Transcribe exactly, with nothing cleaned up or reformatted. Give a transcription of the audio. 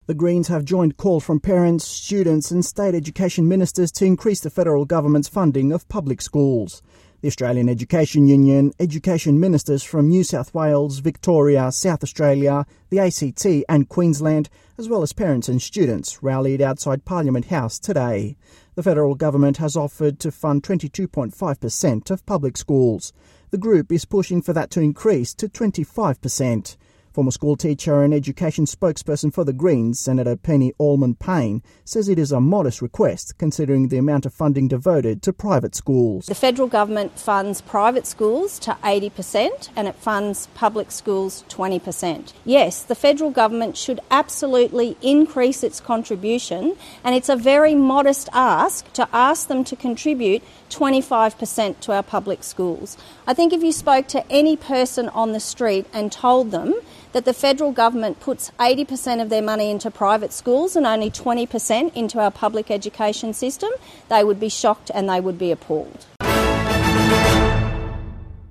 The Greens have joined calls from parents, students and state education ministers to increase the federal government's funding of public schools. The Australian Education Union, education ministers from New South Wales, Victoria, South Australia, the A C T and Queensland, as well as parents and students, rallied outside Parliament House today. The federal government has offered to fund twenty-two point five percent of public schools. The group is pushing for that to increase to twenty-five percent. Former school teacher and education spokesperson for the Greens, Senator Penny Allman-Payne, says it is a modest request considering the amount of funding devoted to private schools. The federal government funds private schools to eighty percent and it funds public schools twenty percent. Yes, the federal government should absolutely increase its contribution, and it's a very modest ask to ask them to contribute twenty-five percent to our public schools. I think if you spoke to any person on the street and told them that the federal government puts eighty percent of their money into private schools and only twenty percent into our public education system, they would be shocked and they would be appalled.